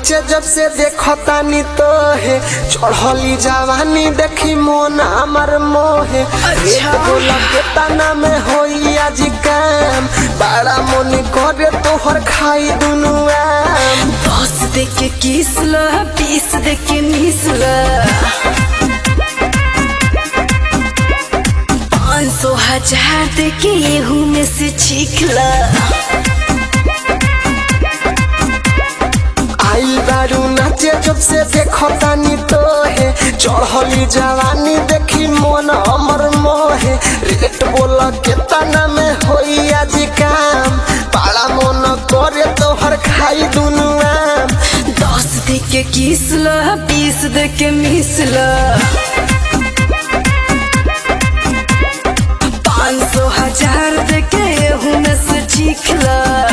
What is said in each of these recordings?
नाचे जब से देखतानी तो है चढ़ली जवानी देखी मन हमर मोहे। अच्छा। बोला के तना में होई आज काम बड़ा मन करे तोहर खाई दुनु आम। 10 दे के किस ला 20 दे के मिस ला 500 1000 दे के एहू में से छीख ला। आई बारू नाचे जब से देखतानी तो है चढ़ली जवानी देखी मन हमर मोहे। रेट बोला के तना में होई आज काम बड़ा मन करे तोहर खाई दुनु आम। 10 दे के किस ला 20 दे के मिस ला 500 1000 दे के एहू में से छीख ला।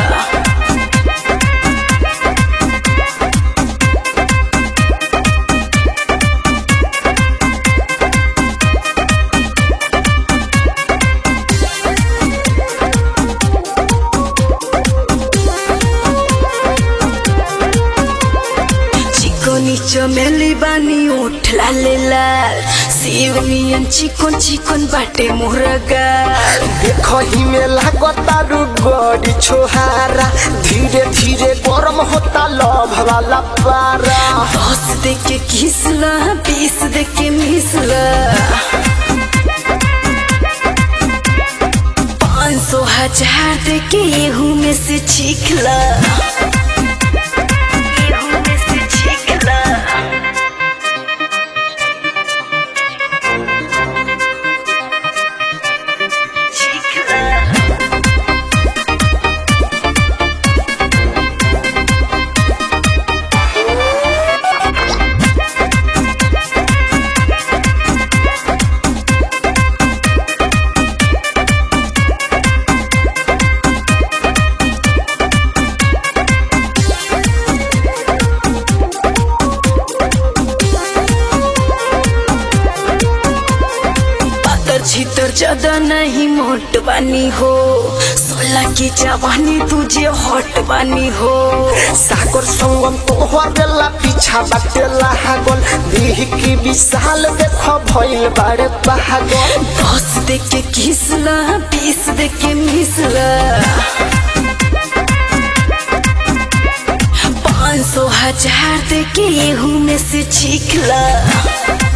चमेली बानी उठ लालेला शिवमियन चिकन चिकन बाटे मुर्गा। देखही में लागता रुगड़ी छोहारा धीरे धीरे गरम होता लव वाला पारा। 10 दे के किसला 20 दे के मिसला 500 1000 दे के एहू में से छीखला। छितर ज्यादा नहीं मोट बानी हो 16 की जवानी तुझे हॉट बानी हो। सागर संगम तोहर बेला पीछा बाटेला हागल देह की विशाल देखो भइल बाड़े पागल। 10 दे के किसला 20 दे के मिसला 500 1000 दे के एहू में से छीखला।